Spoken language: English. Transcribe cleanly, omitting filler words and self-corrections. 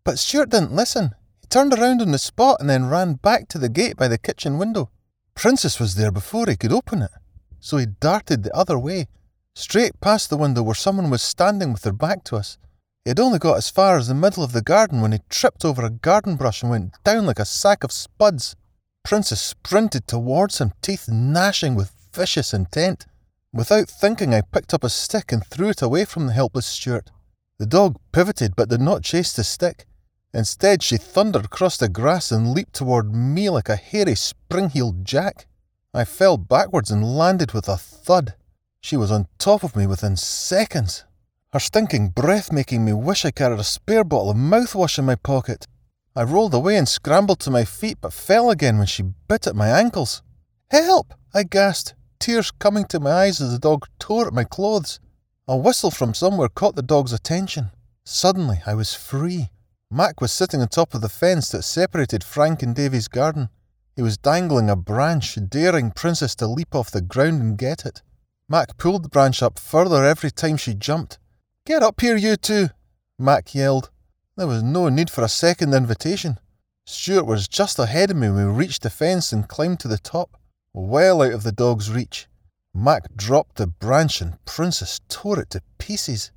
But Stuart didn't listen. He turned around on the spot and then ran back to the gate by the kitchen window. Princess was there before he could open it, so he darted the other way, straight past the window where someone was standing with their back to us. He had only got as far as the middle of the garden when he tripped over a garden brush and went down like a sack of spuds. Princess sprinted towards him, teeth gnashing with vicious intent. Without thinking, I picked up a stick and threw it away from the helpless Stuart. The dog pivoted but did not chase the stick. Instead, she thundered across the grass and leaped toward me like a hairy spring-heeled jack. I fell backwards and landed with a thud. She was on top of me within seconds, her stinking breath making me wish I carried a spare bottle of mouthwash in my pocket. I rolled away and scrambled to my feet but fell again when she bit at my ankles. "Help!" I gasped, tears coming to my eyes as the dog tore at my clothes. A whistle from somewhere caught the dog's attention. Suddenly, I was free. Mac was sitting on top of the fence that separated Frank and Davy's garden. He was dangling a branch, daring Princess to leap off the ground and get it. Mac pulled the branch up further every time she jumped. "Get up here, you two!" Mac yelled. There was no need for a second invitation. Stuart was just ahead of me when we reached the fence and climbed to the top, well out of the dog's reach. Mac dropped the branch and Princess tore it to pieces.